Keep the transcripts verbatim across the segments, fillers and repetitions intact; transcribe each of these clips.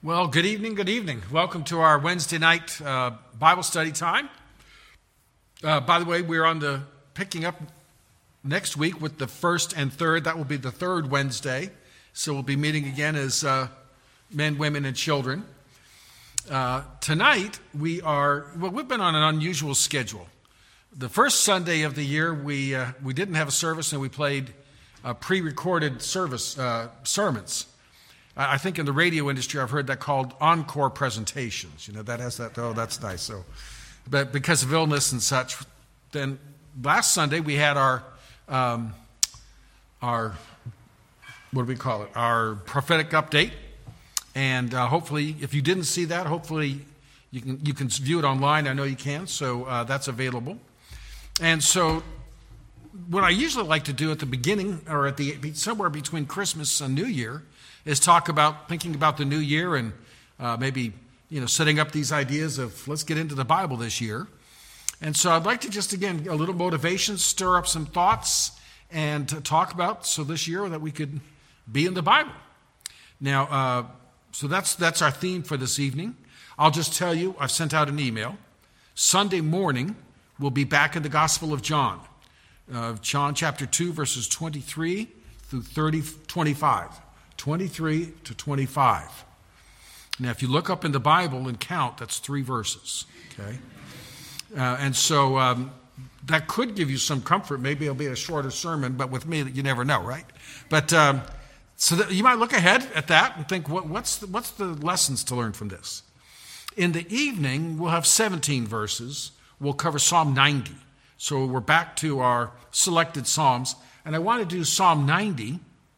Well, good evening, good evening. Welcome to our Wednesday night uh, Bible study time. Uh, by the way, we're on the picking up next week with the first and third. That will be the third Wednesday. So we'll be meeting again as uh, men, women, and children. Uh, tonight, we are, well, we've been on an unusual schedule. The first Sunday of the year, we uh, we didn't have a service and we played uh, pre-recorded service uh, sermons. I think in the radio industry, I've heard that called encore presentations. You know, that has that, oh, that's nice. So, but because of illness and such, then last Sunday we had our, um, our, what do we call it? Our prophetic update. And uh, hopefully, if you didn't see that, hopefully you can you can view it online. I know you can, so uh, that's available. And so what I usually like to do at the beginning, or at the somewhere between Christmas and New Year, is talk about thinking about the new year and uh, maybe, you know, setting up these ideas of let's get into the Bible this year. And so I'd like to just, again, a little motivation, stir up some thoughts, and to talk about, so this year that we could be in the Bible. Now, uh, so that's that's our theme for this evening. I'll just tell you, I've sent out an email. Sunday morning, we'll be back in the Gospel of John. Uh, John chapter two, verses twenty-three through thirty, twenty-five. twenty-three to twenty-five. Now, if you look up in the Bible and count, that's three verses, okay? Uh, and so um, that could give you some comfort. Maybe it'll be a shorter sermon, but with me, you never know, right? But um, so that you might look ahead at that and think, what, what's, the, what's the lessons to learn from this? In the evening, we'll have seventeen verses. We'll cover Psalm ninety. So we're back to our selected Psalms. And I want to do Psalm ninety.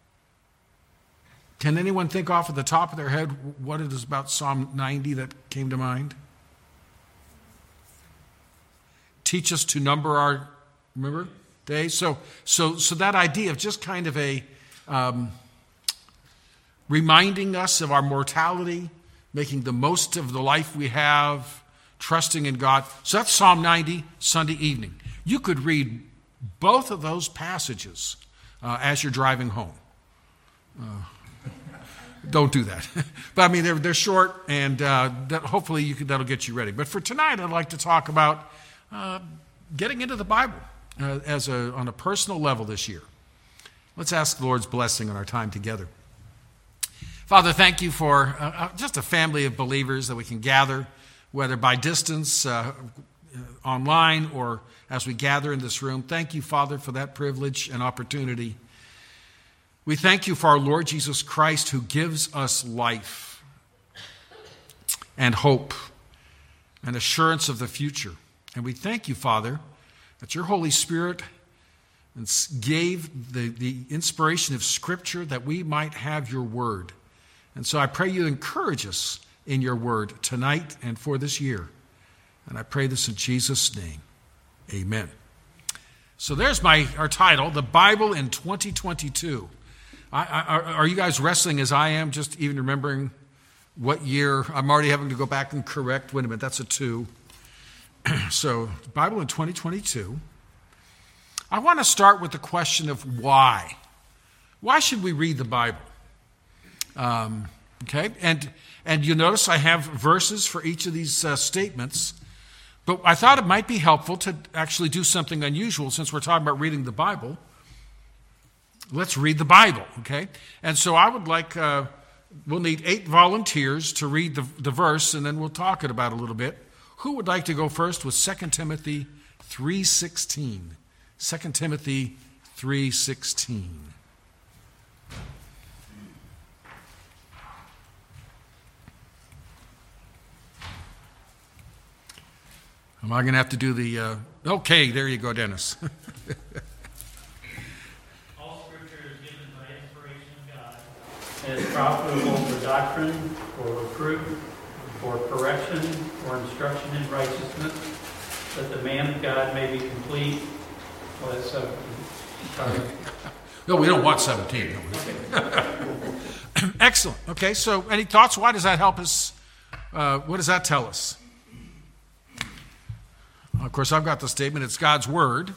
Can anyone think off at the top of their head what it is about Psalm ninety that came to mind? Teach us to number our, remember, days. So, so, so that idea of just kind of a um, reminding us of our mortality, making the most of the life we have, trusting in God. So that's Psalm ninety, Sunday evening. You could read both of those passages uh, as you're driving home. Uh, Don't do that. But I mean, they're, they're short, and uh, that hopefully you can, that'll get you ready. But for tonight, I'd like to talk about uh, getting into the Bible uh, as a, on a personal level this year. Let's ask the Lord's blessing on our time together. Father, thank you for uh, just a family of believers that we can gather, whether by distance, uh, online, or as we gather in this room. Thank you, Father, for that privilege and opportunity. We thank you for our Lord Jesus Christ, who gives us life and hope and assurance of the future. And we thank you, Father, that your Holy Spirit gave the, the inspiration of Scripture that we might have your word. And so I pray you encourage us in your word tonight and for this year. And I pray this in Jesus' name. Amen. So there's my our title, The Bible in twenty twenty-two. I, I, are you guys wrestling as I am, just even remembering what year? I'm already having to go back and correct. Wait a minute, that's a two. So, Bible in twenty twenty-two. I want to start with the question of why. Why should we read the Bible? Um, okay, and and you notice I have verses for each of these uh, statements, but I thought it might be helpful to actually do something unusual since we're talking about reading the Bible. Let's read the Bible, okay? And so I would like, uh, we'll need eight volunteers to read the, the verse, and then we'll talk it about a little bit. Who would like to go first with Second Timothy three sixteen? Second Timothy three sixteen. Am I going to have to do the, uh, okay, there you go, Dennis. Is profitable for doctrine, for reproof, for correction, for instruction in righteousness, that the man of God may be complete. Well, that's seventeen. No, we don't want seventeen. Excellent. Okay, so any thoughts? Why does that help us? Uh, what does that tell us? Of course, I've got the statement. It's God's Word.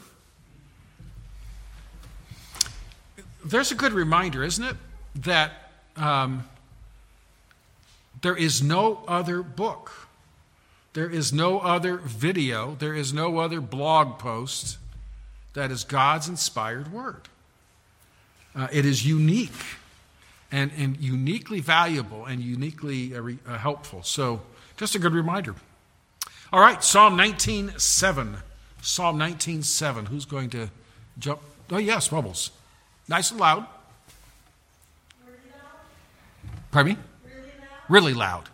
There's a good reminder, isn't it, that Um, There is no other book. There is no other video. There is no other blog post that is God's inspired word. Uh, it is unique and, and uniquely valuable and uniquely uh, re, uh, helpful. So just a good reminder. All right, Psalm nineteen seven. Psalm nineteen seven. Who's going to jump? Oh, yes, Bubbles. Nice and loud. Really loud? Pardon me? Really loud? Really loud.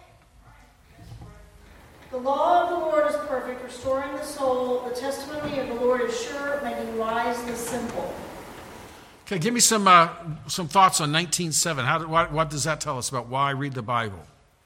The law of the Lord is perfect, restoring the soul. The testimony of the Lord is sure, making wise the simple. Okay, give me some uh, some thoughts on nineteen seven. How do, what, what does that tell us about why read the Bible?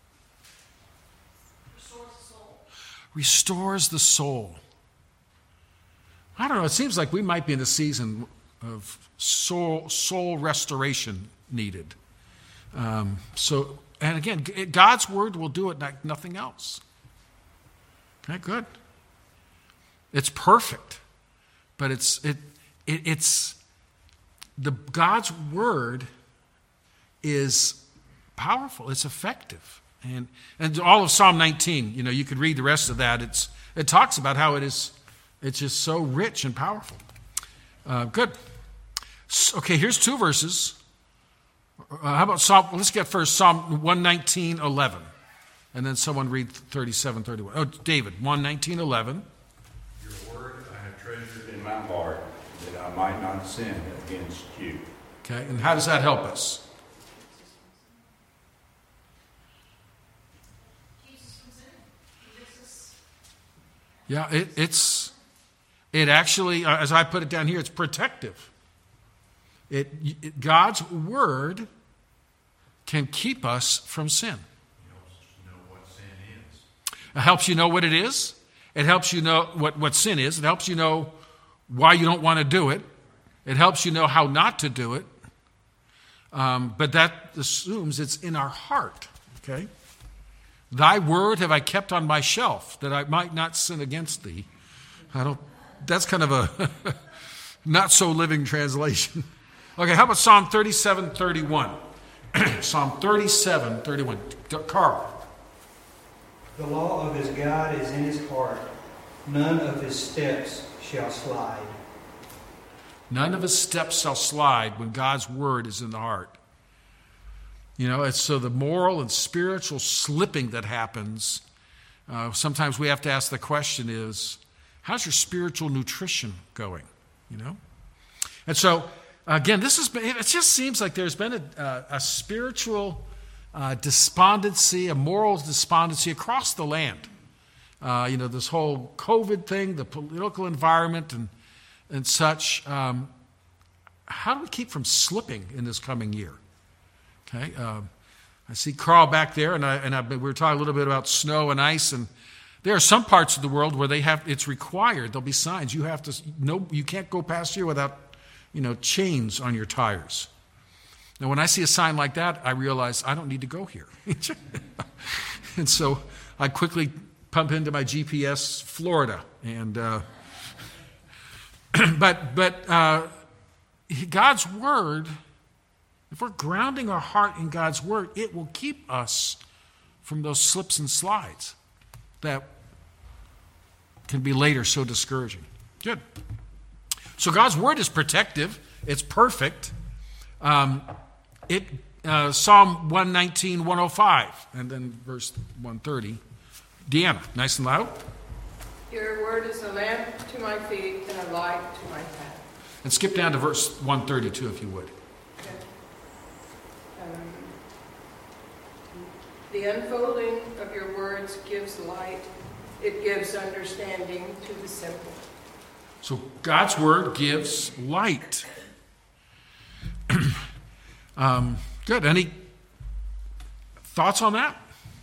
Restores the soul. Restores the soul. I don't know. It seems like we might be in a season of soul soul restoration needed. Um, so, and again, God's word will do it like nothing else. Okay, good. It's perfect, but it's it, it it's the God's word is powerful. It's effective, and and all of Psalm nineteen. You know, you could read the rest of that. It's it talks about how it is. It's just so rich and powerful. Uh, good. So, okay, here's two verses. Uh, how about Psalm? Let's get first Psalm one nineteen eleven. And then someone read thirty-seven thirty-one. Oh, David, one nineteen eleven. Your word I have treasured in my heart, that I might not sin against you. Okay, and how does that help us? Yeah, it, it's, it actually, uh, as I put it down here, it's protective. It, it God's word can keep us from sin. It helps you know what it is. It helps you know what, what sin is. It helps you know why you don't want to do it. It helps you know how not to do it. Um, but that assumes it's in our heart. Okay? Thy word have I kept on my shelf, that I might not sin against thee. I don't. That's kind of a not so living translation. Okay, how about Psalm thirty-seven thirty-one? Psalm thirty-seven thirty-one. Carl. The law of his God is in his heart. None of his steps shall slide. None of his steps shall slide when God's word is in the heart. You know, it's so the moral and spiritual slipping that happens, uh, sometimes we have to ask the question is, how's your spiritual nutrition going? You know? And so, again, this has been, it just seems like there's been a, a, a spiritual Uh, despondency, a moral despondency across the land. Uh, you know, this whole COVID thing, the political environment and and such. Um, how do we keep from slipping in this coming year? Okay, uh, I see Carl back there, and I and I, we were talking a little bit about snow and ice, and there are some parts of the world where they have it's required. There'll be signs you have to no, you can't go past here without, you know, chains on your tires. Now, when I see a sign like that, I realize I don't need to go here. And so I quickly pump into my G P S Florida. And uh, but but uh, God's word, if we're grounding our heart in God's word, it will keep us from those slips and slides that can be later so discouraging. Good. So God's word is protective. It's perfect. Um, It uh, Psalm one nineteen, one oh five, and then verse one thirty. Deanna, nice and loud. Your word is a lamp to my feet and a light to my path. And skip down to verse one thirty-two, if you would. Okay. Um, the unfolding of your words gives light. It gives understanding to the simple. So God's word gives light. Um, good. Any thoughts on that?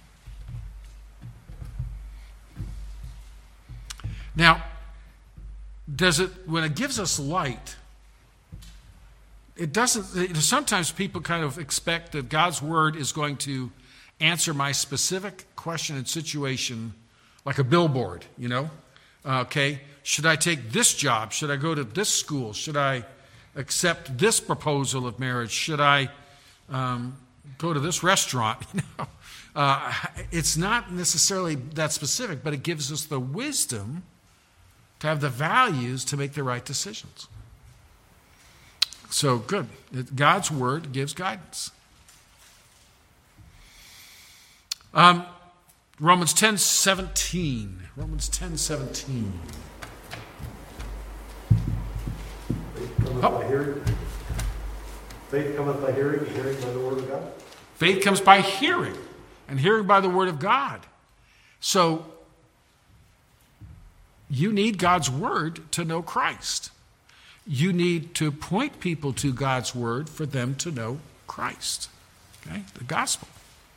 Now, does it, when it gives us light, it doesn't, it, sometimes people kind of expect that God's word is going to answer my specific question and situation like a billboard, you know? Uh, okay, should I take this job? Should I go to this school? Should I accept this proposal of marriage? Should I, um, go to this restaurant. You know, uh, it's not necessarily that specific, but it gives us the wisdom to have the values to make the right decisions. So good. God's word gives guidance. Um, Romans ten seventeen. Romans ten seventeen. Faith cometh by hearing. Faith cometh by hearing, and hearing by the word of God. Faith comes by hearing, and hearing by the word of God. So you need God's word to know Christ. You need to point people to God's word for them to know Christ. Okay? The gospel.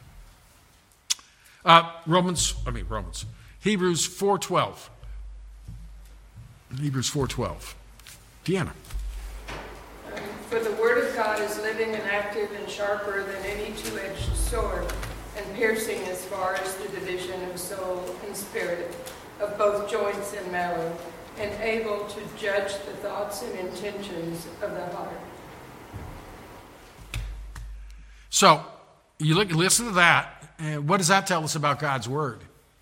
Uh, Romans, I mean Romans. Hebrews four twelve. Hebrews four twelve. Deanna. For the word of God is living and active and sharper than any two-edged sword, and piercing as far as the division of soul and spirit, of both joints and marrow, and able to judge the thoughts and intentions of the heart. So, you look, listen to that, and what does that tell us about God's word?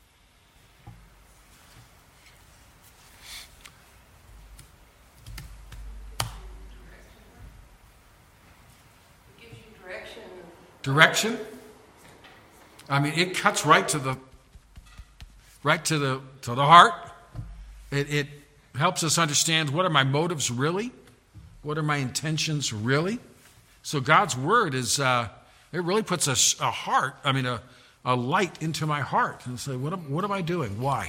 It gives you direction. Direction? I mean, it cuts right to the right to the to the heart. It, it helps us understand, what are my motives really? What are my intentions really? So God's word is, uh, it really puts a, a heart, I mean, a, a light into my heart. And say, what am, what am I doing? Why?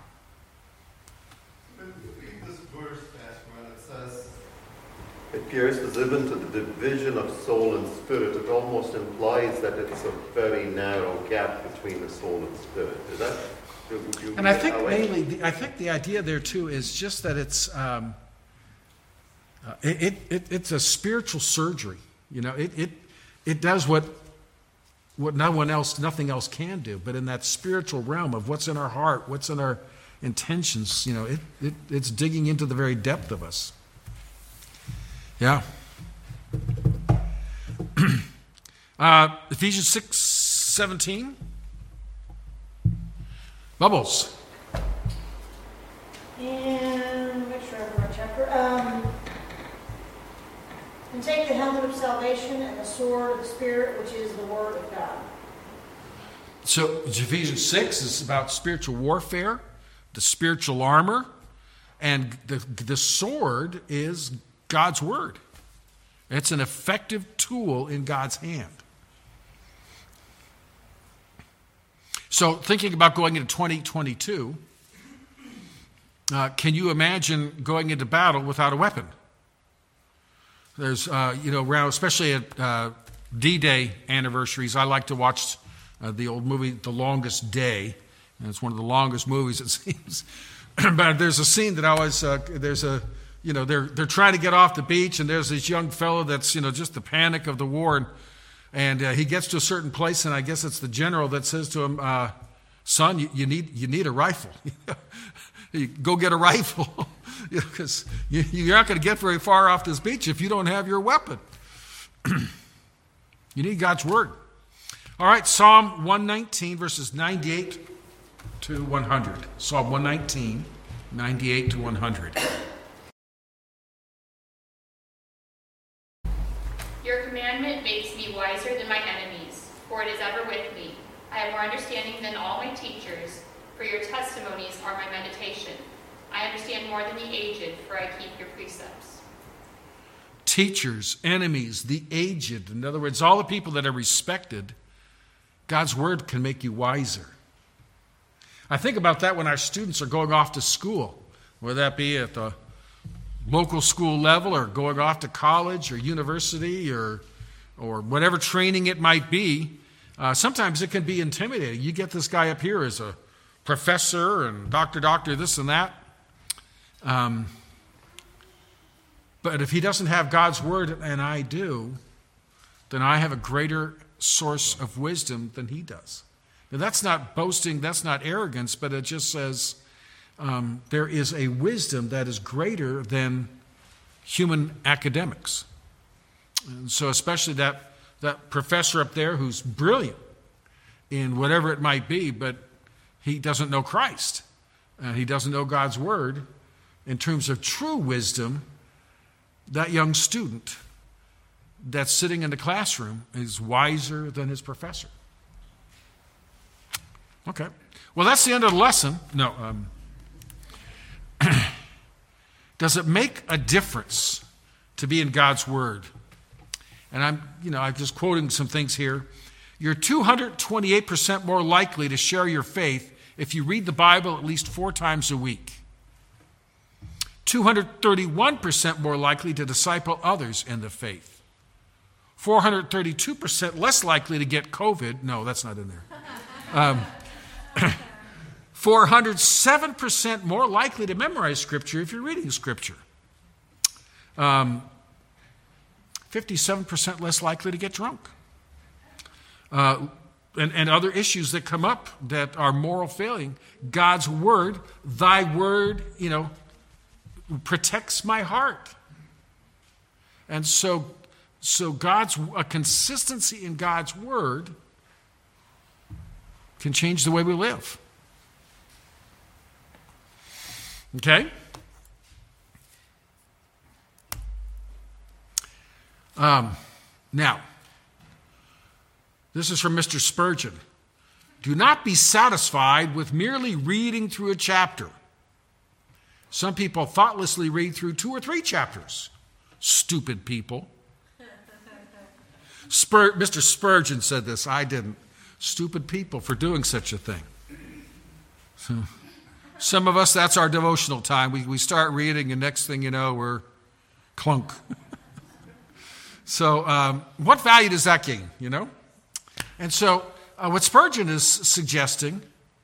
This verse, when it says, it pierces even to the division of soul and spirit, it almost implies that it's a very narrow gap between the soul and spirit. Is that? Would you And I read it think that way? mainly, the, I think the idea there too is just that it's um, uh, it, it, it it's a spiritual surgery. You know, it it it does what what no one else, nothing else can do. But in that spiritual realm of what's in our heart, what's in our intentions, you know, it, it it's digging into the very depth of us. Yeah. uh, Ephesians six seventeen. Bubbles. And make sure I have the right chapter. Um, and take the helmet of salvation and the sword of the Spirit, which is the word of God. So Ephesians six is about spiritual warfare, the spiritual armor, and the, the sword is God's word. It's an effective tool in God's hand. So thinking about going into twenty twenty-two, uh, can you imagine going into battle without a weapon? There's, uh, you know, around, especially at uh, D-Day anniversaries, I like to watch uh, the old movie The Longest Day. And it's one of the longest movies, it seems. But there's a scene that I always, uh, there's a, you know, they're they're trying to get off the beach, and there's this young fellow that's, you know, just the panic of the war, and And uh, he gets to a certain place, and I guess it's the general that says to him, uh, son, you, you need you need a rifle. You go get a rifle, because you know, you, you're not going to get very far off this beach if you don't have your weapon. You need God's word. All right, Psalm one nineteen, verses ninety-eight to one hundred. Psalm one nineteen, ninety-eight to one hundred. Your commandment makes me wiser than my enemies, for it is ever with me. I have more understanding than all my teachers, for your testimonies are my meditation. I understand more than the aged, for I keep your precepts. Teachers, enemies, the aged, in other words, all the people that are respected, God's word can make you wiser. I think about that when our students are going off to school, whether that be at the local school level or going off to college or university or or whatever training it might be. Uh, sometimes it can be intimidating. You get this guy up here as a professor and doctor, doctor, this and that. Um, but if he doesn't have God's word, and I do, then I have a greater source of wisdom than he does. Now, that's not boasting, that's not arrogance, but it just says um, there is a wisdom that is greater than human academics. And so especially that that professor up there who's brilliant in whatever it might be, but he doesn't know Christ. Uh, he doesn't know God's word. In terms of true wisdom, that young student that's sitting in the classroom is wiser than his professor. Okay. Well, that's the end of the lesson. No. Um, does it make a difference to be in God's word? And I'm, you know, I'm just quoting some things here. You're two hundred twenty-eight percent more likely to share your faith if you read the Bible at least four times a week. two hundred thirty-one percent more likely to disciple others in the faith. four hundred thirty-two percent less likely to get COVID. No, that's not in there. Um, four hundred seven percent more likely to memorize Scripture if you're reading Scripture. Um, fifty-seven percent less likely to get drunk. Uh, and, and other issues that come up that are moral failing. God's word, thy word, you know, protects my heart. And so, so God's a consistency in God's word can change the way we live. Okay? Um, now, this is from Mister Spurgeon. Do not be satisfied with merely reading through a chapter. Some people thoughtlessly read through two or three chapters. Stupid people. Spur, Mister Spurgeon said this. I didn't. Stupid people for doing such a thing. So, some of us, that's our devotional time. We, we start reading, and next thing you know, we're clunk. So um, what value does that gain, you know? And so uh, what Spurgeon is suggesting,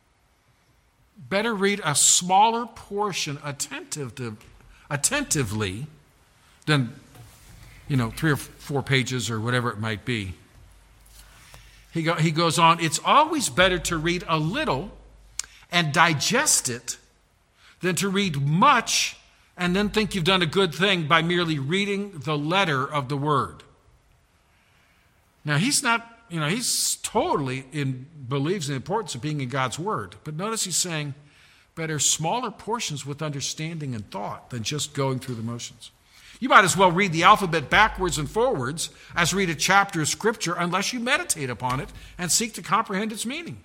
better read a smaller portion attentive to, attentively than, you know, three or four pages or whatever it might be. He, go, he goes on, it's always better to read a little and digest it than to read much and then think you've done a good thing by merely reading the letter of the word. Now, he's not, you know, he's totally in, believes in the importance of being in God's word. But notice he's saying better smaller portions with understanding and thought than just going through the motions. You might as well read the alphabet backwards and forwards as read a chapter of Scripture unless you meditate upon it and seek to comprehend its meaning.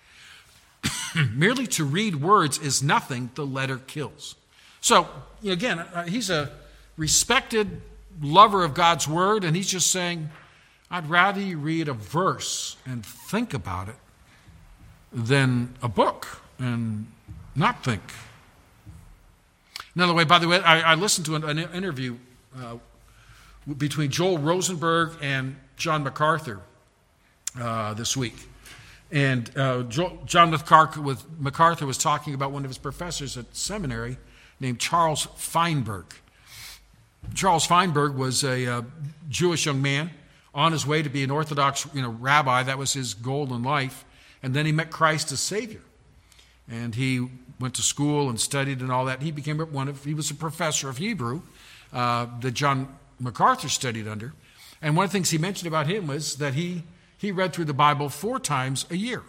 Merely to read words is nothing, the letter kills. So, again, uh, he's a respected lover of God's word, and he's just saying, I'd rather you read a verse and think about it than a book and not think. Another way, by the way, I, I listened to an, an interview uh, between Joel Rosenberg and John MacArthur uh, this week. And uh, Joel, John MacArthur was, MacArthur was talking about one of his professors at seminary named Charles Feinberg. Charles Feinberg was a uh, Jewish young man on his way to be an Orthodox, you know, rabbi. That was his goal in life. And then he met Christ as Savior. And he went to school and studied and all that. He became one of, he was a professor of Hebrew uh, that John MacArthur studied under. And one of the things he mentioned about him was that he, he read through the Bible four times a year.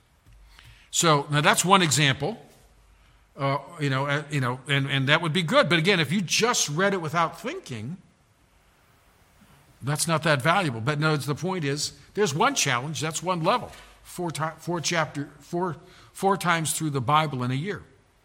So now that's one example. Uh, you know, uh, you know, and, and that would be good. But again, if you just read it without thinking, that's not that valuable. But no, the point is, there's one challenge. That's one level. Four, to, four chapter, four, four times through the Bible in a year.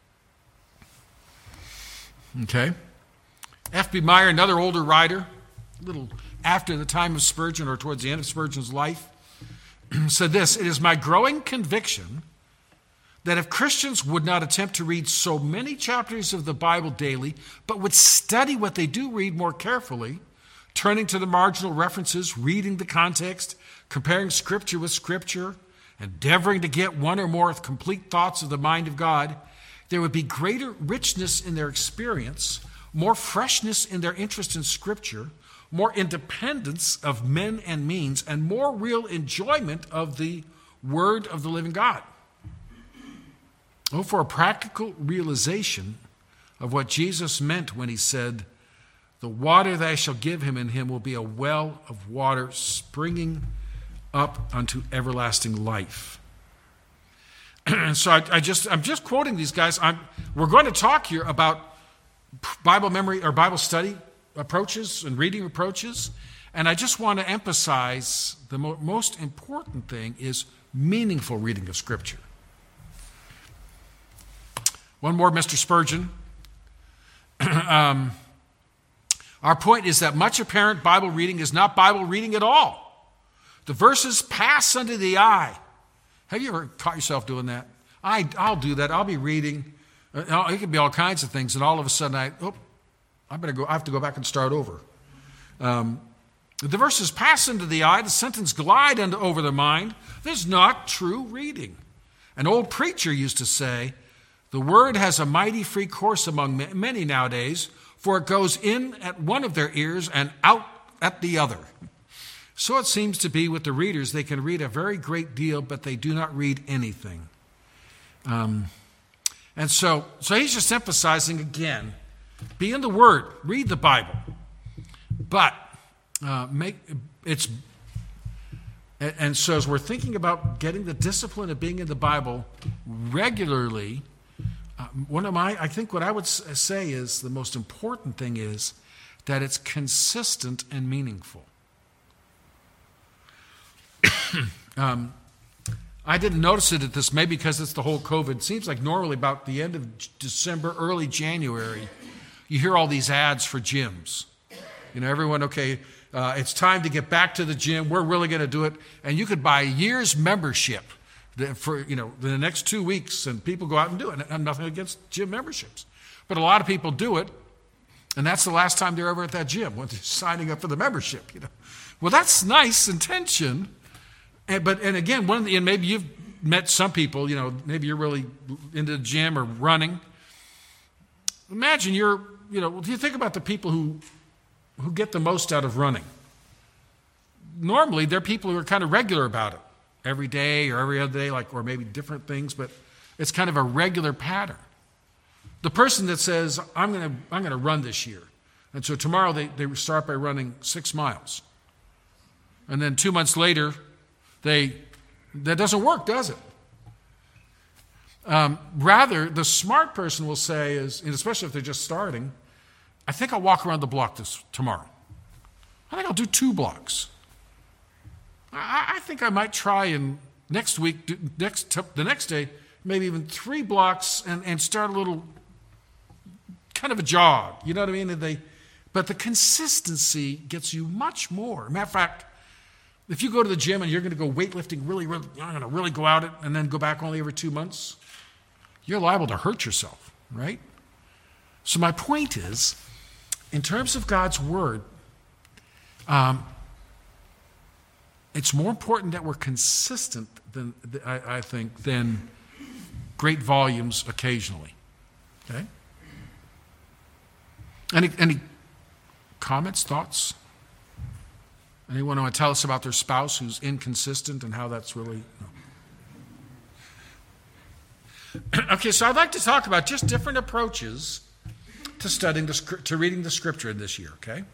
Okay. F B Meyer, another older writer, a little after the time of Spurgeon or towards the end of Spurgeon's life, said this: "It is my growing conviction that if Christians would not attempt to read so many chapters of the Bible daily, but would study what they do read more carefully, turning to the marginal references, reading the context, comparing Scripture with Scripture, endeavoring to get one or more complete thoughts of the mind of God, there would be greater richness in their experience, more freshness in their interest in Scripture, more independence of men and means, and more real enjoyment of the Word of the living God." Oh, for a practical realization of what Jesus meant when he said, The water that I shall give him in him will be a well of water springing up unto everlasting life. So I, I just, I'm just quoting these guys. I'm, we're going to talk here about Bible memory or Bible study approaches and reading approaches. And I just want to emphasize the mo- most important thing is meaningful reading of Scripture. One more, Mister Spurgeon. um, our point is that much apparent Bible reading is not Bible reading at all. The verses pass under the eye. Have you ever caught yourself doing that? I, I'll do that. I'll be reading. Uh, it could be all kinds of things, and all of a sudden I, oh, I better go. I have to go back and start over. Um, the verses pass into the eye. The sentence glide into, over the mind. There's not true reading. An old preacher used to say, "The word has a mighty free course among many nowadays, for it goes in at one of their ears and out at the other." So it seems to be with the readers. They can read a very great deal, but they do not read anything. Um, and so, so he's just emphasizing again, be in the Word, read the Bible, but uh, make it's. And, and so as we're thinking about getting the discipline of being in the Bible regularly, uh, one of my, I think what I would say is the most important thing is that it's consistent and meaningful. um, I didn't notice it at this, maybe because it's the whole COVID. It seems like normally about the end of December, early January, you hear all these ads for gyms. You know, everyone, okay, uh, it's time to get back to the gym. We're really going to do it. And you could buy a year's membership for, you know, the next two weeks, and people go out and do it. And nothing against gym memberships. But a lot of people do it, and that's the last time they're ever at that gym, when they're signing up for the membership, you know. Well, that's nice intention. And, but and again, one of the, and maybe you've met some people, you know, maybe you're really into the gym or running. Imagine you're, you know, do you think about the people who who get the most out of running? Normally, they're people who are kind of regular about it, every day or every other day, like, or maybe different things, but it's kind of a regular pattern. The person that says, I'm going to I'm going to run this year, and so tomorrow they, they start by running six miles, and then two months later, They, that doesn't work, does it? Um, rather, the smart person will say, is, and especially if they're just starting, I think I'll walk around the block this tomorrow. I think I'll do two blocks. I, I think I might try and next week, do, next the next day, maybe even three blocks and, and start a little kind of a jog. You know what I mean? And they, but the consistency gets you much more. Matter of fact, if you go to the gym and you're going to go weightlifting really, really, you're going to really go out it and then go back only every two months, you're liable to hurt yourself, right? So my point is, in terms of God's Word, um, it's more important that we're consistent than I, I think than great volumes occasionally. Okay? Any any comments, thoughts? Anyone want to tell us about their spouse who's inconsistent and how that's really... No. Okay, so I'd like to talk about just different approaches to studying, the, to reading the Scripture this year, okay?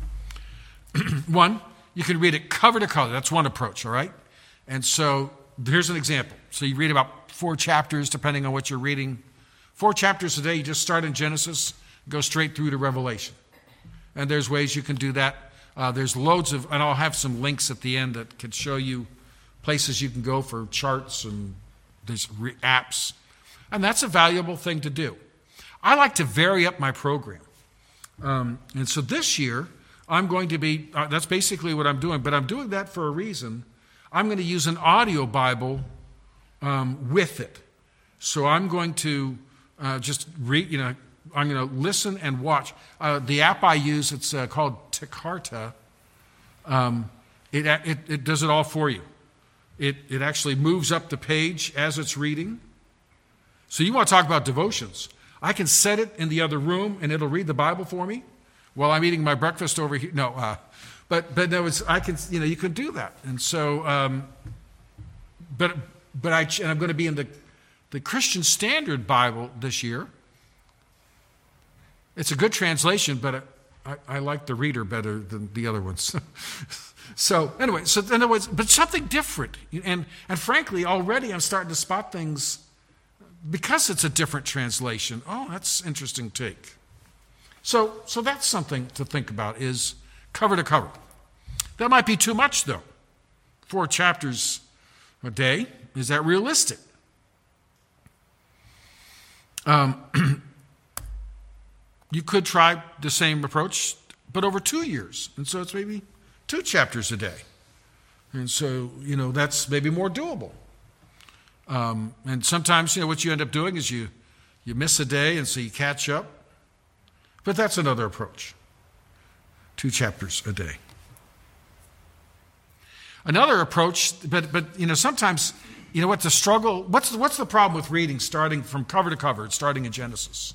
One, you can read it cover to cover. That's one approach, all right? And so here's an example. So you read about four chapters, depending on what you're reading. Four chapters a day. You just start in Genesis, go straight through to Revelation. And there's ways you can do that. Uh, there's loads of, and I'll have some links at the end that can show you places you can go for charts, and there's re- apps. And that's a valuable thing to do. I like to vary up my program. Um, and so this year, I'm going to be, uh, that's basically what I'm doing, but I'm doing that for a reason. I'm going to use an audio Bible um, with it. So I'm going to uh, just read, you know, I'm going to listen and watch. Uh, the app I use, it's uh, called Tikarta. Um, it, it, it does it all for you. It, it actually moves up the page as it's reading. So you want to talk about devotions. I can set it in the other room, and it'll read the Bible for me while I'm eating my breakfast over here. No, uh, but but no, it's, I can, you know, you can do that. And so, um, but but I and I'm going to be in the the Christian Standard Bible this year. It's a good translation, but I, I like the reader better than the other ones. So anyway, so in other words, but something different. And, and frankly, already I'm starting to spot things because it's a different translation. Oh, that's interesting take. So, so that's something to think about, is cover to cover. That might be too much, though. Four chapters a day. Is that realistic? Um, you could try the same approach, but over two years. And so it's maybe two chapters a day. And so, you know, that's maybe more doable. Um, and sometimes, you know, what you end up doing is you, you miss a day, and so you catch up. But that's another approach. Two chapters a day. Another approach, but, but you know, sometimes, you know what, the struggle, what's, what's the problem with reading starting from cover to cover, starting in Genesis?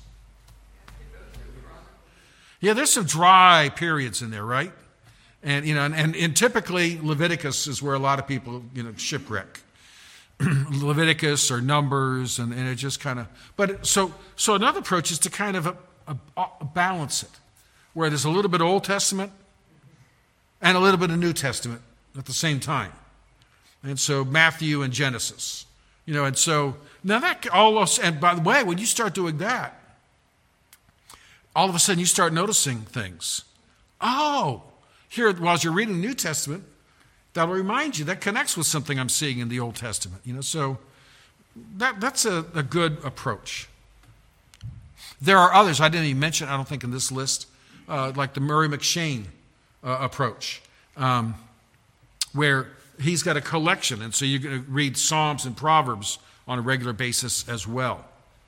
Yeah, there's some dry periods in there, right? And, you know, and, and, and typically Leviticus is where a lot of people, you know, shipwreck. Leviticus or Numbers, and, and it just kind of, but so, so another approach is to kind of a, a, a balance it, where there's a little bit of Old Testament and a little bit of New Testament at the same time. And so Matthew and Genesis, you know, and so now that almost, and by the way, when you start doing that, all of a sudden you start noticing things. Oh, here, while you're reading the New Testament, that'll remind you, that connects with something I'm seeing in the Old Testament, you know, so that, that's a, a good approach. There are others I didn't even mention, I don't think, in this list, uh, like the Murray McShane uh, approach, um, where he's got a collection, and so you're going to read Psalms and Proverbs on a regular basis as well.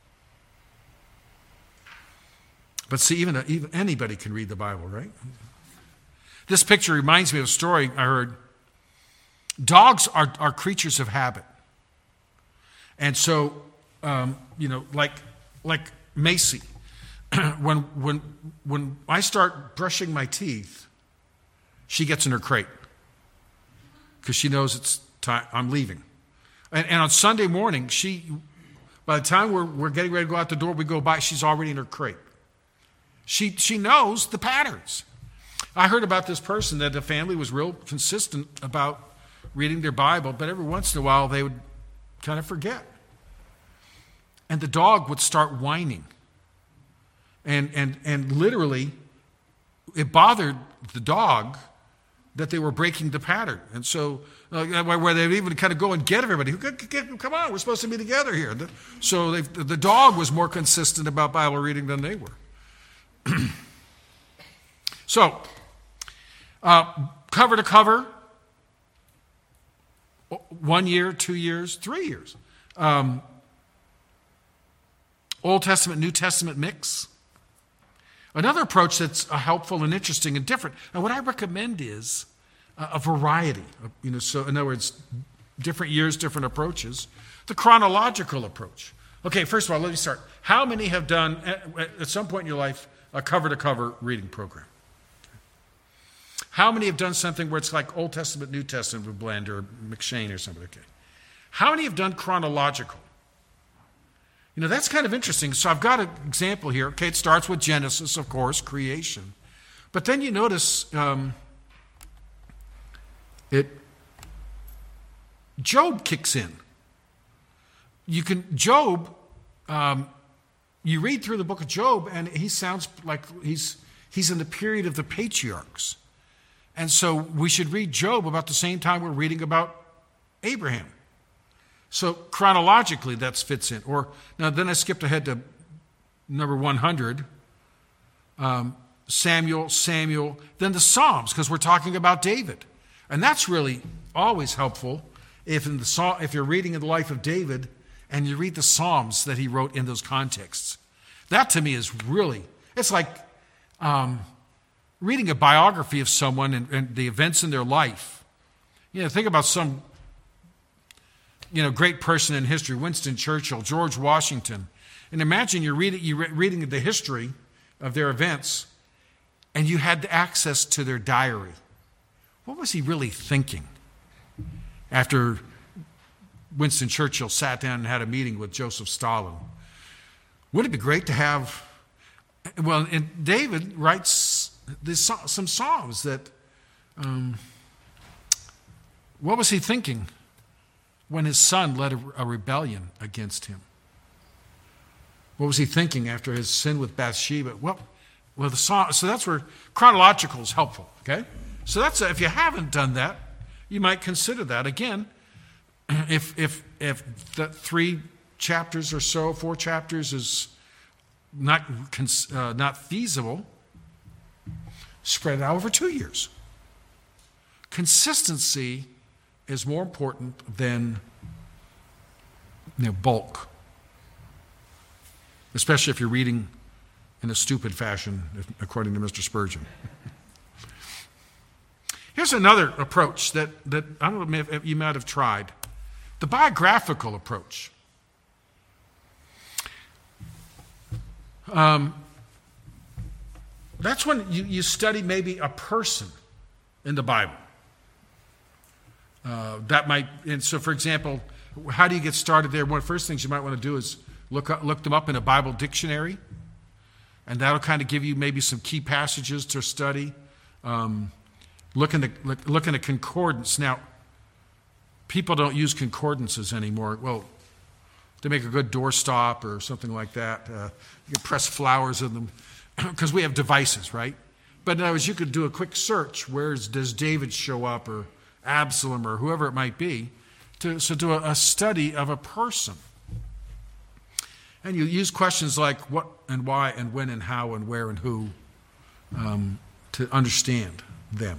But see, even, even anybody can read the Bible, right? This picture reminds me of a story I heard. Dogs are, are creatures of habit. And so, um, you know, like, like Macy, when, when, when I start brushing my teeth, she gets in her crate because she knows it's time, I'm leaving. And, and on Sunday morning, she, by the time we're, we're getting ready to go out the door, we go by, she's already in her crate. She, she knows the patterns. I heard about this person that the family was real consistent about reading their Bible, but every once in a while they would kind of forget. And the dog would start whining. And, and, and literally, it bothered the dog that they were breaking the pattern. And so, uh, where they would even kind of go and get everybody. Come on, we're supposed to be together here. So they, the dog was more consistent about Bible reading than they were. So, uh, cover to cover, one year, two years, three years. Um, Old Testament, New Testament mix. Another approach that's uh, helpful and interesting and different. And what I recommend is uh, a variety. Of, you know, so in other words, different years, different approaches. The chronological approach. Okay, first of all, let me start. How many have done, at, at some point in your life, a cover-to-cover reading program? How many have done something where it's like Old Testament, New Testament with Blend or McShane or something? Okay. How many have done chronological? You know, that's kind of interesting. So I've got an example here. Okay, it starts with Genesis, of course, creation. But then you notice um, it, Job kicks in. You can, Job, um, you read through the book of Job, and he sounds like he's he's in the period of the patriarchs. And so we should read Job about the same time we're reading about Abraham. So chronologically, that fits in. Or now then I skipped ahead to number one hundred, um, Samuel, Samuel, then the Psalms, because we're talking about David. And that's really always helpful if in the if you're reading in the life of David and you read the Psalms that he wrote in those contexts. That to me is really, it's like um, reading a biography of someone and, and the events in their life. You know, think about some, you know, great person in history, Winston Churchill, George Washington. And imagine you're reading, you're reading the history of their events and you had access to their diary. What was he really thinking after Winston Churchill sat down and had a meeting with Joseph Stalin? Wouldn't it be great to have, well, and David writes there's some Psalms that, um, what was he thinking when his son led a, a rebellion against him? What was he thinking after his sin with Bathsheba? Well, well, the Psalm, so that's where chronological is helpful, okay? So that's, if you haven't done that, you might consider that. Again, if if if the three chapters or so, four chapters is not uh, not feasible, spread it out over two years. Consistency is more important than, you know, bulk, especially if you're reading in a stupid fashion, according to Mister Spurgeon. Here's another approach that, that I don't know if you might have tried, the biographical approach. Um, that's when you, you study maybe a person in the Bible. Uh, that might, and so for example, how do you get started there? One of the first things you might want to do is look up, look them up in a Bible dictionary, and that'll kind of give you maybe some key passages to study. Um, look in the look, look in a concordance. Now, people don't use concordances anymore. Well, they make a good doorstop or something like that. Uh, you can press flowers in them because we have devices, right? But in other words, you could do a quick search. Where does David show up, or Absalom, or whoever it might be, to so do a, a study of a person. And you use questions like what and why and when and how and where and who um, to understand them.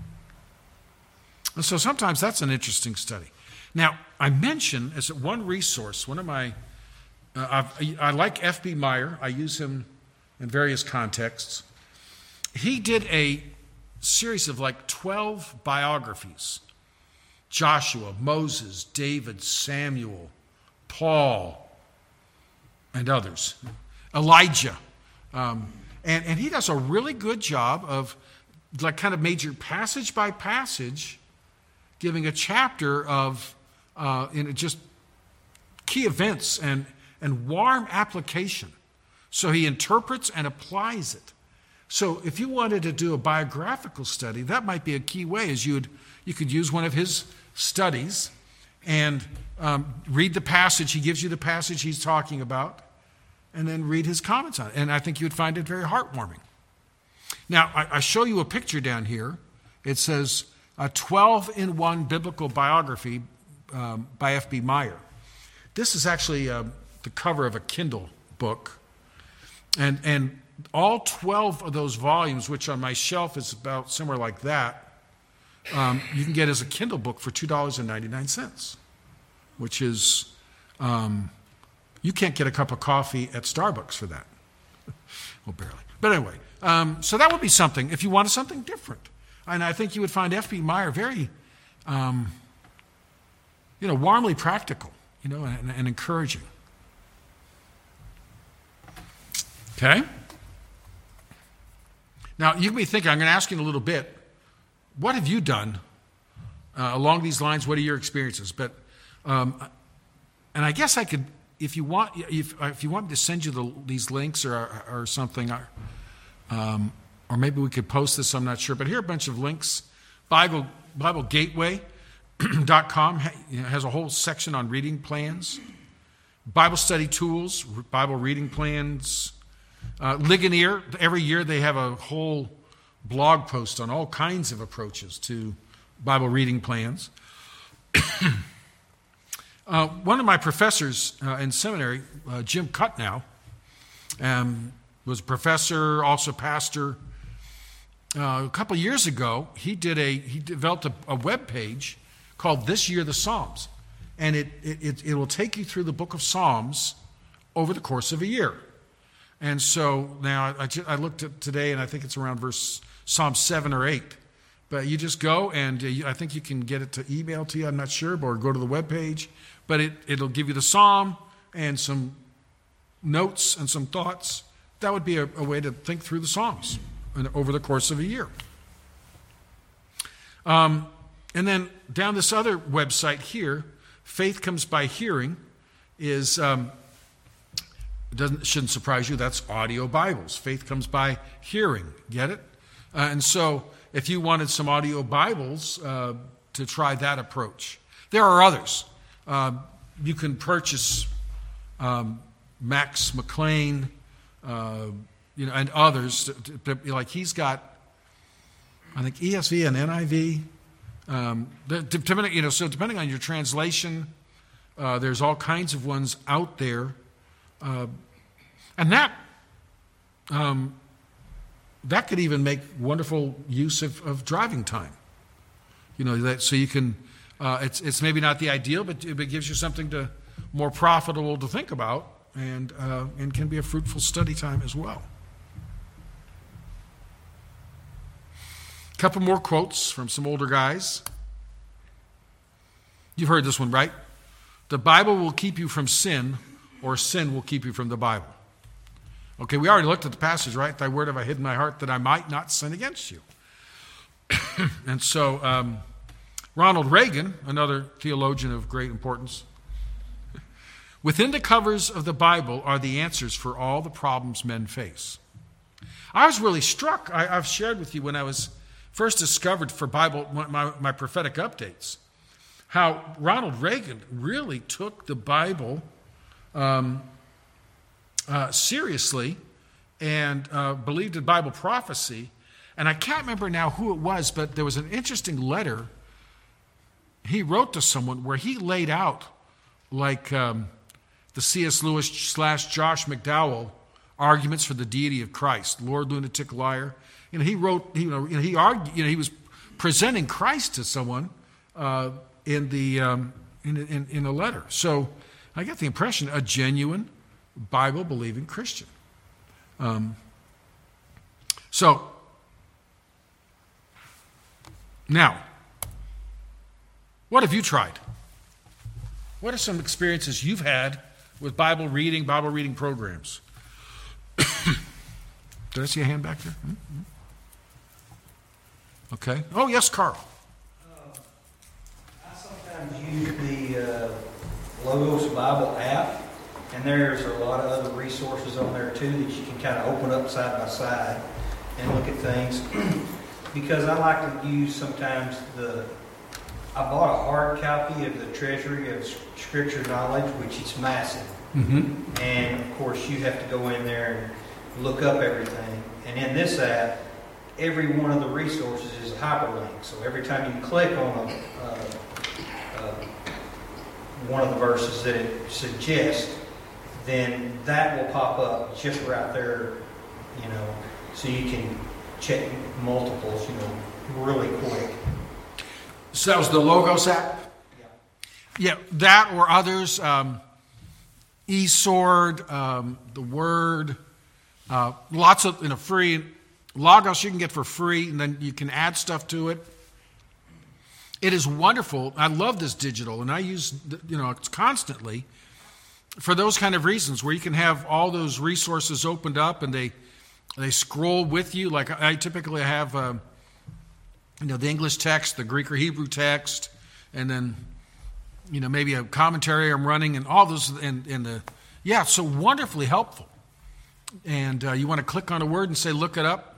And so sometimes that's an interesting study. Now, I mention as one resource, one of my, uh, I, I like F B Meyer. I use him in various contexts. He did a series of like twelve biographies. Joshua, Moses, David, Samuel, Paul, and others. Elijah. Um, and, and he does a really good job of like kind of major passage by passage giving a chapter of uh, in just key events and, and warm application. So he interprets and applies it. So if you wanted to do a biographical study, that might be a key way, is you'd you could use one of his studies and um, read the passage. He gives you the passage he's talking about, and then read his comments on it. And I think you'd find it very heartwarming. Now, I, I show you a picture down here. It says a twelve in one biblical biography um, by F B Meyer. This is actually uh, the cover of a Kindle book. And, and all twelve of those volumes, which on my shelf is about somewhere like that, um, you can get as a Kindle book for two dollars and ninety-nine cents, which is, um, you can't get a cup of coffee at Starbucks for that. Well, barely. But anyway, um, so that would be something if you wanted something different. And I think you would find F B Meyer very, um, you know, warmly practical, you know, and, and encouraging. Okay? Now, you can be thinking, I'm going to ask you in a little bit, what have you done uh, along these lines? What are your experiences? But, um, and I guess I could, if you want, if, if you want me to send you the, these links or, or something, or, um, or maybe we could post this, I'm not sure. But here are a bunch of links. Bible, Bible Gateway dot com has a whole section on reading plans. Bible study tools, Bible reading plans. Uh, Ligonier, every year they have a whole blog post on all kinds of approaches to Bible reading plans. uh, one of my professors uh, in seminary, uh, Jim Cutnow, um, was a professor, also pastor. Uh, a couple of years ago, he did a he developed a, a web page called This Year the Psalms, and it, it it it will take you through the book of Psalms over the course of a year. And so now I, I looked at today, and I think it's around verse Psalm seven or eight. But you just go, and uh, you, I think you can get it to email to you. I'm not sure, or go to the web page. But it it'll give you the psalm and some notes and some thoughts. That would be a, a way to think through the Psalms over the course of a year. Um, and then down this other website here, Faith Comes by Hearing, is. Um, It doesn't, shouldn't surprise you, that's audio Bibles. Faith comes by hearing. Get it? Uh, and so if you wanted some audio Bibles, uh, to try that approach. There are others. Uh, you can purchase um, Max McLean, uh, you know, and others. To, to, to, like he's got, I think E S V and N I V. Um, depending, you know, so depending on your translation, uh, there's all kinds of ones out there, uh, and that um, that could even make wonderful use of, of driving time. You know, that so you can. Uh, it's it's maybe not the ideal, but it gives you something to more profitable to think about, and uh, and can be a fruitful study time as well. A couple more quotes from some older guys. You've heard this one, right? The Bible will keep you from sin, or sin will keep you from the Bible. Okay, we already looked at the passage, right? Thy word have I hid in my heart that I might not sin against you. And so um, Ronald Reagan, another theologian of great importance, within the covers of the Bible are the answers for all the problems men face. I was really struck. I, I've shared with you when I was first discovered for Bible, my, my prophetic updates, how Ronald Reagan really took the Bible um, uh, seriously and uh, believed in Bible prophecy. And I can't remember now who it was, but there was an interesting letter he wrote to someone where he laid out, like um, the C S Lewis slash Josh McDowell arguments for the deity of Christ, Lord, lunatic, liar. You know, he wrote, you know, he argued, you know, he was presenting Christ to someone uh, in the um, in, in in a letter. So I get the impression a genuine Bible-believing Christian. Um, so now, what have you tried? What are some experiences you've had with Bible reading, Bible reading programs? Did I see a hand back there? Mm-hmm. Okay. Oh, yes, Carl. Uh, I sometimes use the uh, Logos Bible app, and there's a lot of other resources on there too that you can kind of open up side by side and look at things. Because I like to use sometimes the, I bought a hard copy of the Treasury of Scripture Knowledge, which is massive. Mm-hmm. And of course you have to go in there and look up everything. And in this app, every one of the resources is a hyperlink. So every time you click on a, uh, uh, one of the verses that it suggests, then that will pop up just right there, you know, so you can check multiples, you know, really quick. So that was the Logos app? Yeah. Yeah, that or others, um, eSword, um, the Word, uh, lots of, you know, free. Logos you can get for free, and then you can add stuff to it. It is wonderful. I love this digital, and I use, you know, it's constantly for those kind of reasons where you can have all those resources opened up and they they scroll with you. Like I typically have, uh, you know, the English text, the Greek or Hebrew text, and then, you know, maybe a commentary I'm running, and all those, and, and the, yeah, it's so wonderfully helpful. And uh, you want to click on a word and say, look it up.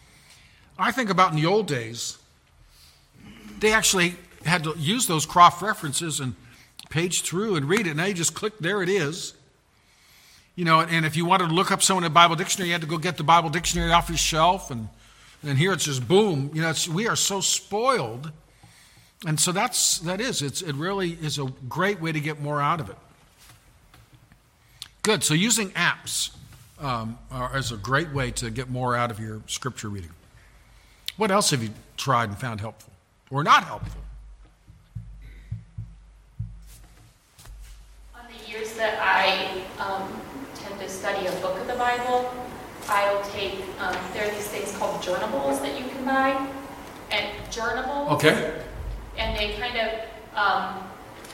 I think about in the old days, they actually had to use those Croft references and page through and read it. Now you just click, there it is. You know, and if you wanted to look up someone in a Bible dictionary, you had to go get the Bible dictionary off your shelf, and and here it's just boom. You know, it's, we are so spoiled, and so that's that is it's it really is a great way to get more out of it. Good. So using apps um, are, is a great way to get more out of your scripture reading. What else have you tried and found helpful or not helpful? On the years that I um, tend to study a book of the Bible, I'll take, um, there are these things called journables that you can buy, and journables, Okay. and they kind of um,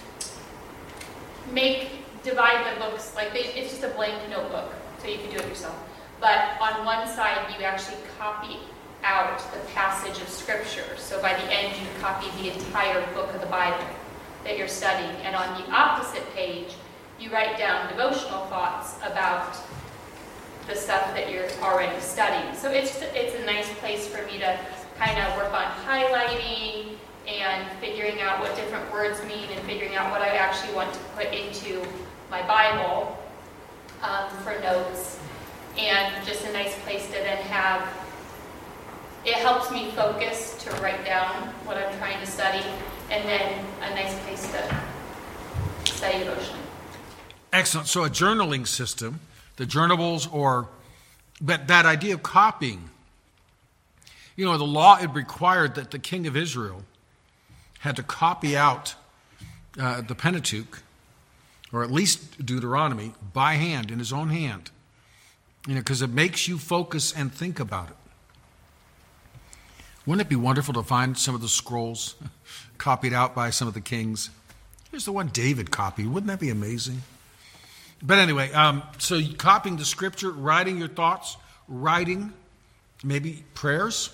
make, divide the books, like they, it's just a blank notebook, so you can do it yourself. But on one side, you actually copy out the passage of Scripture. So by the end, you copy the entire book of the Bible that you're studying. And on the opposite page, you write down devotional thoughts about the stuff that you're already studying. So it's it's a nice place for me to kind of work on highlighting and figuring out what different words mean and figuring out what I actually want to put into my Bible um, for notes. And just a nice place to then have, it helps me focus to write down what I'm trying to study, and then a nice place to study devotion. Excellent. So a journaling system, the journables, or but that idea of copying. You know, the law, it required that the king of Israel had to copy out uh, the Pentateuch, or at least Deuteronomy, by hand, in his own hand. You know, because it makes you focus and think about it. Wouldn't it be wonderful to find some of the scrolls copied out by some of the kings? Here's the one David copied. Wouldn't that be amazing? But anyway, um, so copying the scripture, writing your thoughts, writing maybe prayers,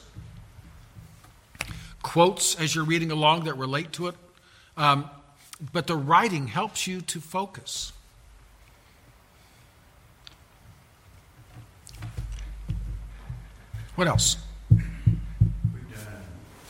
quotes as you're reading along that relate to it. Um, but the writing helps you to focus. What else? We've done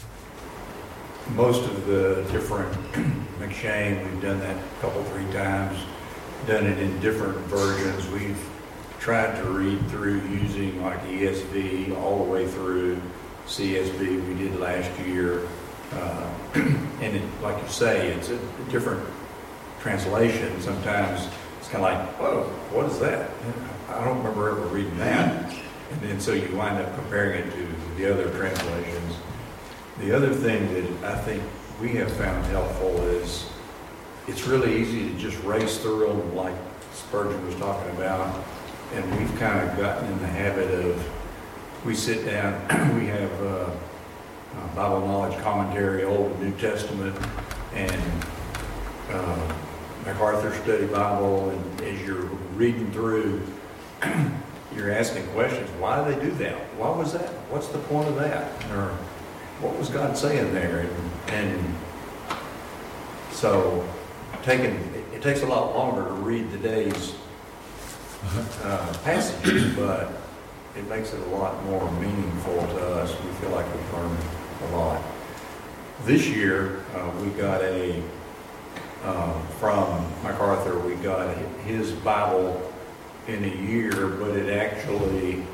most of the different McShane. We've done that a couple, three times. Done it in different versions. We've tried to read through using like E S V all the way through C S B. We did last year. Uh, and it, like you say, it's a, a different translation. Sometimes it's kind of like, whoa, what is that? I don't remember ever reading that. And then so you wind up comparing it to the other translations. The other thing that I think we have found helpful is it's really easy to just race through them like Spurgeon was talking about. And we've kind of gotten in the habit of, we sit down, we have uh, uh, Bible knowledge commentary, Old and New Testament, and uh, MacArthur Study Bible, and as you're reading through, you're asking questions. Why do they do that? Why was that? What's the point of that? Or what was God saying there? And, and so taking, it, it takes a lot longer to read today's uh, passages, but it makes it a lot more meaningful to us. We feel like we've learned a lot. This year, uh, we got a, uh, from MacArthur, we got his Bible in a year, but it actually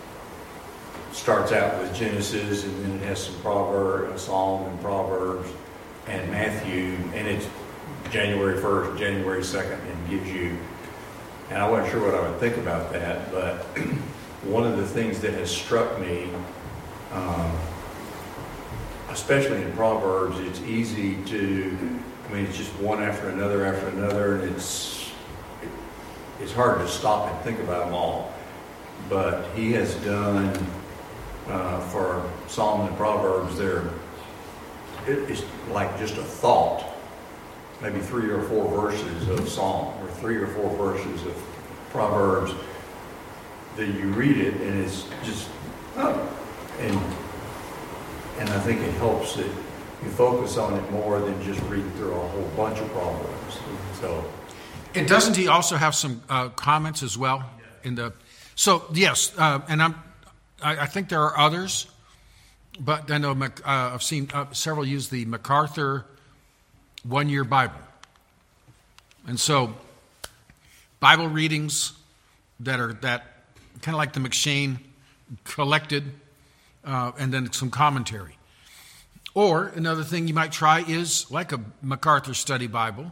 starts out with Genesis, and then it has some Proverbs, a Psalm and Proverbs, and Matthew, and it's January first, January second, and gives you, and I wasn't sure what I would think about that, but one of the things that has struck me, um, especially in Proverbs, it's easy to, I mean, it's just one after another after another, and it's it's hard to stop and think about them all. But he has done, uh, for Psalm and Proverbs, there, it's like just a thought, maybe three or four verses of Psalm, or three or four verses of Proverbs, that you read it, and it's just, oh, and and I think it helps that you focus on it more than just reading through a whole bunch of Proverbs. So, and doesn't he also have some uh, comments as well in the? So yes, uh, and I'm, I, I think there are others, but I know uh, I've seen uh, several use the MacArthur one-year Bible, and so Bible readings that are that kind of like the McShane collected, uh, and then some commentary. Or another thing you might try is like a MacArthur Study Bible.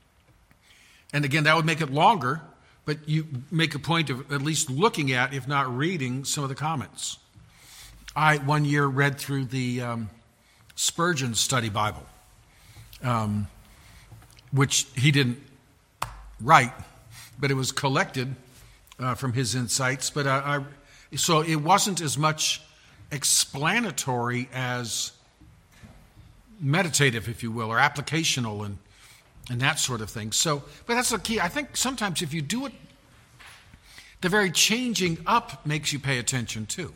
And again, that would make it longer, but you make a point of at least looking at, if not reading, some of the comments. I one year read through the um, Spurgeon Study Bible, um, which he didn't write, but it was collected uh, from his insights. But I, I, so it wasn't as much explanatory as meditative, if you will, or applicational, and and that sort of thing. So, but that's the key. I think sometimes if you do it, the very changing up makes you pay attention too.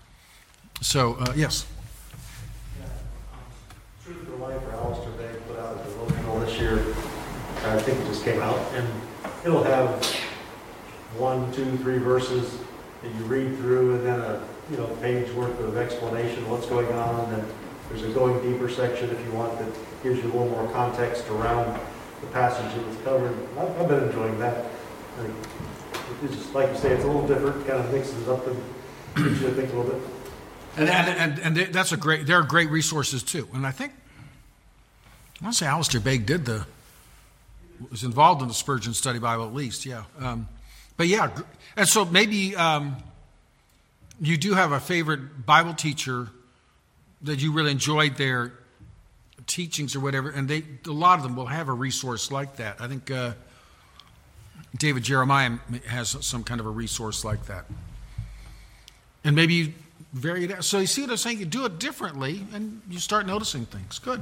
So, uh, yes. Yeah. Truth for Life, or Alistair Begg put out a devotional this year. I think it just came out, and it'll have one, two, three verses that you read through, and then a, you know, page worth of explanation of what's going on, and there's a going deeper section if you want that gives you a little more context around the passage that was covered. I've, I've been enjoying that. I think it's just, like you say, it's a little different, kind of mixes it up and makes you think a little bit. And, and, and, and that's a great, they're great resources too. And I think, I want to say Alistair Begg did the, was involved in the Spurgeon Study Bible at least, yeah. Um, but yeah, and so maybe um, you do have a favorite Bible teacher that you really enjoyed their teachings or whatever, and they, a lot of them will have a resource like that. I think uh, David Jeremiah has some kind of a resource like that. And maybe you vary it out. So you see what I'm saying? You do it differently, and you start noticing things. Good.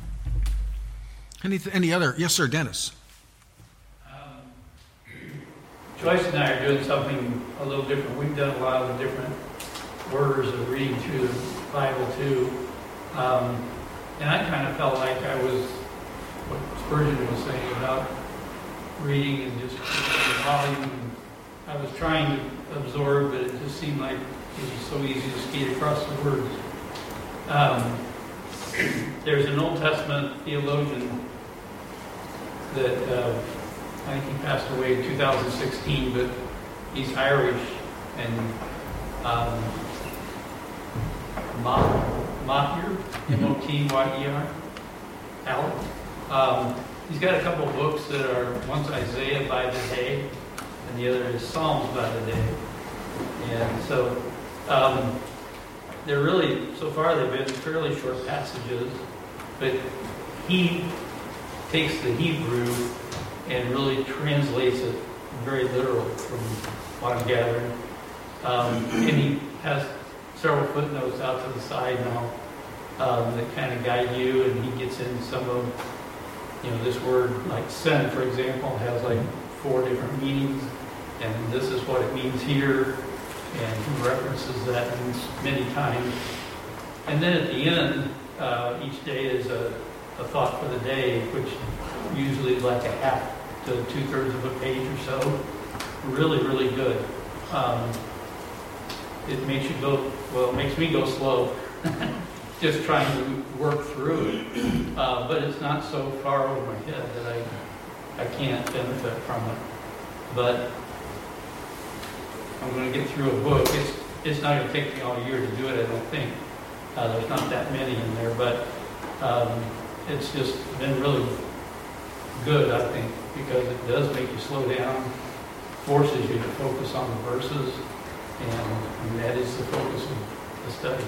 Any, any other? Yes, sir, Dennis. Um, Joyce and I are doing something a little different. We've done a lot of the different orders of reading through the Bible too. Um, and I kind of felt like I was, what Spurgeon was saying about reading and just the volume. I was trying to absorb, but it just seemed like it was so easy to skate across the words. Um, there's an Old Testament theologian that uh, I think he passed away in two thousand sixteen, but he's Irish, and um, Motyer, M O T Y E R, Alec. Um, he's got a couple of books that are, one's Isaiah by the day, and the other is Psalms by the day. And so um, they're really, so far they've been fairly short passages, but he takes the Hebrew and really translates it very literal from what I'm gathering. Um, and he has several footnotes out to the side now um, that kind of guide you, and he gets in some of, you know, this word like sin, for example, has like four different meanings, and this is what it means here, and he references that many times. And then at the end, uh, each day is a, a thought for the day, which usually is like a half to two-thirds of a page or so. Really, really good. Um, it makes you go, well, it makes me go slow, just trying to work through it. Uh, but it's not so far over my head that I, I can't benefit from it. But I'm going to get through a book. It's it's not going to take me all year to do it, I don't think. Uh, there's not that many in there, but um, it's just been really good, I think, because it does make you slow down, forces you to focus on the verses, and, and that is the focus of the studies.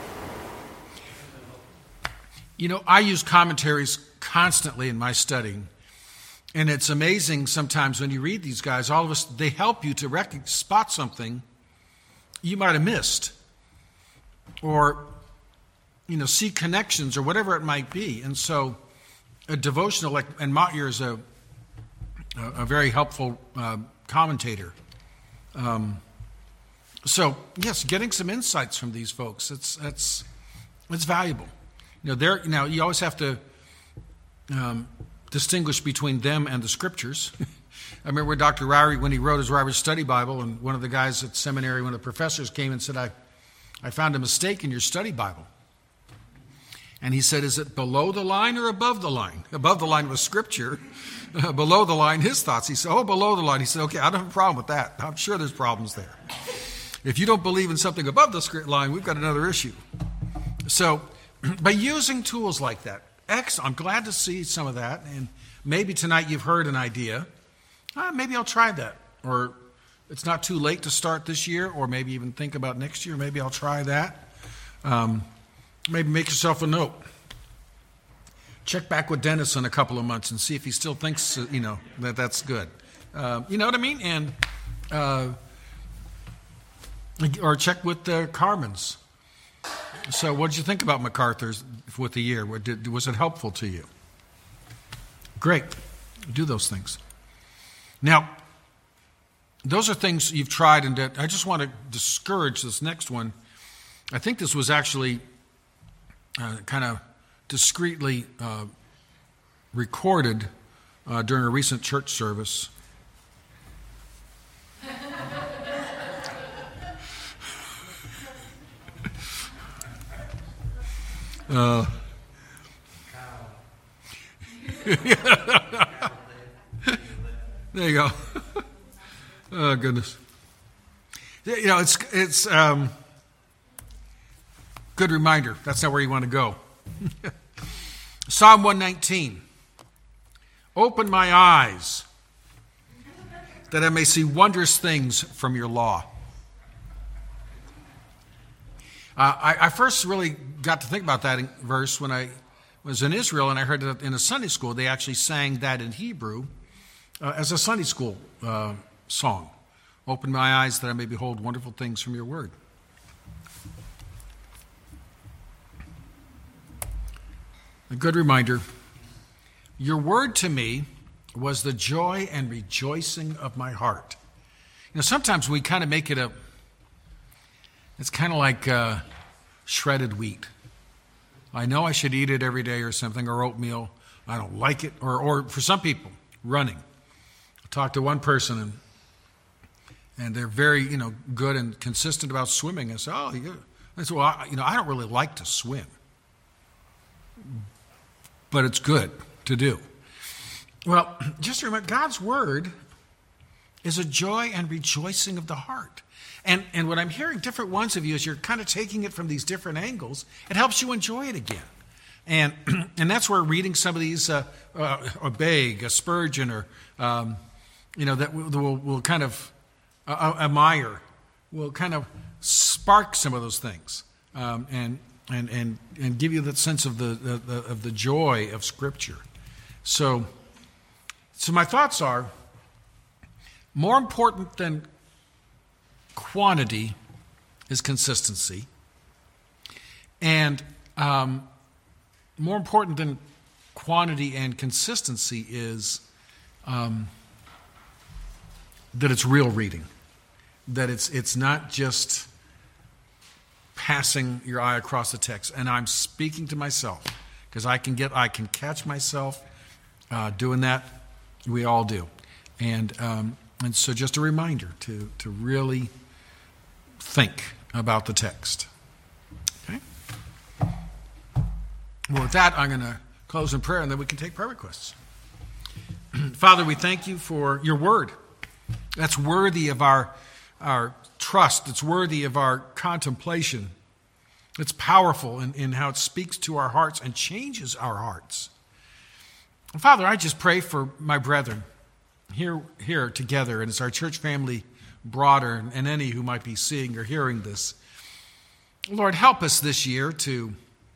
You know, I use commentaries constantly in my studying. And it's amazing sometimes when you read these guys, all of us, they help you to rec- spot something you might have missed, or, you know, see connections or whatever it might be. And so a devotional, like, and Motyer is a, a, a very helpful uh, commentator. Um, so, yes, getting some insights from these folks, it's, it's, it's valuable. You know, they're, now you always have to um, distinguish between them and the scriptures. I remember Doctor Ryrie, when he wrote his Ryrie Study Bible, and one of the guys at seminary, one of the professors came and said, I, I found a mistake in your study Bible. And he said, is it below the line or above the line? Above the line was scripture. Uh, below the line, his thoughts. He said, oh, below the line. He said, okay, I don't have a problem with that. I'm sure there's problems there. If you don't believe in something above the script line, we've got another issue. So, by using tools like that, excellent. I'm glad to see some of that. And maybe tonight you've heard an idea. Uh, maybe I'll try that. Or it's not too late to start this year, or maybe even think about next year. Maybe I'll try that. Um, maybe make yourself a note. Check back with Dennis in a couple of months and see if he still thinks, you know, that that's good. Uh, you know what I mean? And uh, or check with the Carmens. So what did you think about MacArthur's with the year? Did, was it helpful to you? Great. Do those things. Now, those are things you've tried, and that I just want to discourage this next one. I think this was actually uh, kind of discreetly uh, recorded uh, during a recent church service. Uh, there you go. Oh, goodness. You know, it's it's um, good reminder. That's not where you want to go. Psalm one nineteen. Open my eyes that I may see wondrous things from your law. Uh, I, I first really got to think about that verse when I was in Israel, and I heard that in a Sunday school they actually sang that in Hebrew uh, as a Sunday school uh, song. Open my eyes that I may behold wonderful things from your word. A good reminder, your word to me was the joy and rejoicing of my heart. You know, sometimes we kind of make it a, it's kind of like uh, shredded wheat. I know I should eat it every day or something, or oatmeal. I don't like it. Or, or for some people, running. I talked to one person, and and they're very, you know, good and consistent about swimming. I said, oh, you I said, well, I, you know, I don't really like to swim, but it's good to do. Well, just remember, God's word is a joy and rejoicing of the heart. And and what I'm hearing different ones of you is you're kind of taking it from these different angles. It helps you enjoy it again. And and that's where reading some of these, uh, uh, a Begg, a Spurgeon, or, um, you know, that will, will, will kind of, a, a Meyer, will kind of spark some of those things um, and, and, and, and give you that sense of the, the, the of the joy of Scripture. So, so my thoughts are, more important than quantity is consistency. And um, more important than quantity and consistency is um, that it's real reading. That it's it's not just passing your eye across the text. And I'm speaking to myself because I can get I can catch myself uh, doing that. We all do. And um, and so just a reminder to to really think about the text. Okay? Well, with that, I'm going to close in prayer, and then we can take prayer requests. Father, we thank you for your word. That's worthy of our, our trust. It's worthy of our contemplation. It's powerful in, in how it speaks to our hearts and changes our hearts. And Father, I just pray for my brethren here, here together, and as our church family broader, and any who might be seeing or hearing this. Lord, help us this year to,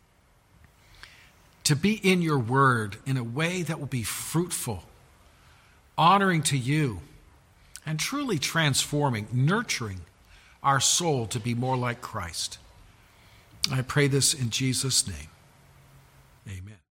to be in your word in a way that will be fruitful, honoring to you, and truly transforming, nurturing our soul to be more like Christ. I pray this in Jesus' name.